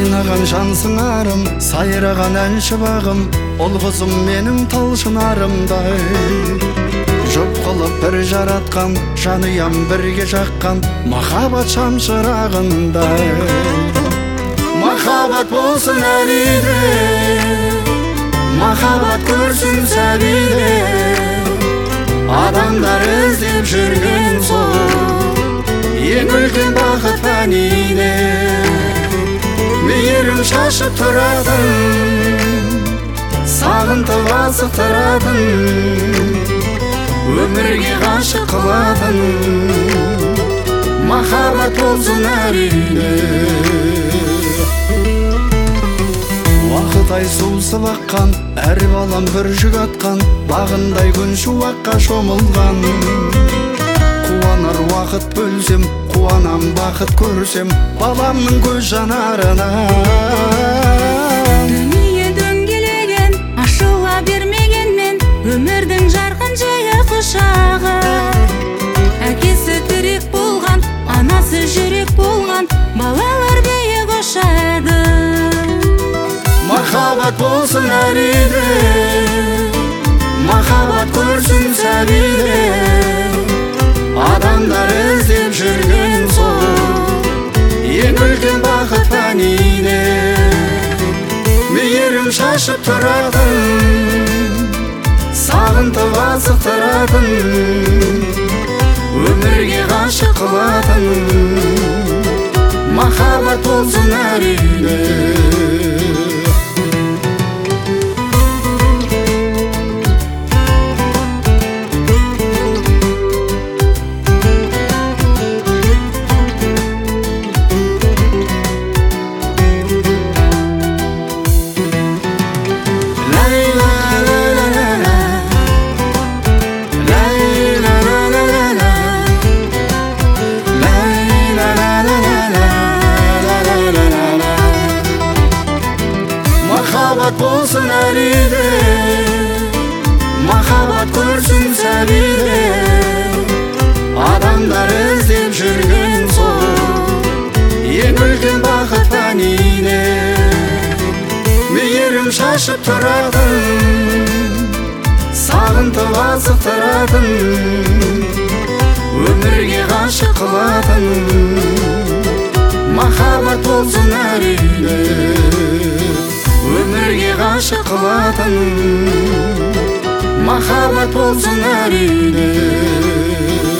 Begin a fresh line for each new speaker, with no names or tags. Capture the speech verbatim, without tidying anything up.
Қайнаған жан сыңарым, сайраған әнші бағым, ол қызым менің талшынарымдай. Жұп қылып бір жаратқан, жаныям бірге жаққан, махаббат шамшырағындай. Махаббат болсын әлиде, махаббат көрсін сәбиде, адамдар іздеп жүрген сол, ең үлкен бақыт фәниде. Мейірім шашып тұратын, сағынтып асықтыратын, өмірге ғашық қылатын, махаббат болсын әрине. Уақыт ай сусып аққан, әр балам бір жүк атқан, бағындай күн шуаққа шомылған. Қуанар уақыт бөлсем, қуанам бақыт көрсем, баламның көз жанарына.
Дүние дөңгелеген, ашыла бермегенмен, өмірдің жарқын жайы құшағы. Әкесі тірек болған, анасы жүрек болған, балалар биік ұшады.
Махаббат болсын әриде, махаббат көрсін сәбиде, адамдар іздеп жүрген сол, ең үлкен бақыт фәниде. Мейірім шашып тұратын, сағынтып асықтыратын, өмірге ғашық қылатын, махаббат болсын әрине. Махаббат болсын әлиде, махаббат көрсін сәбиде, адамдар іздеп жүрген сол, ең үлкен бақыт фәниде. Мейірім шашып тұратын, сағынтып асықтыратын, өмірге ғашық қылатын, махаббат болсын әрине. Өмірге ғашық қылатын, махаббат болсын әрине.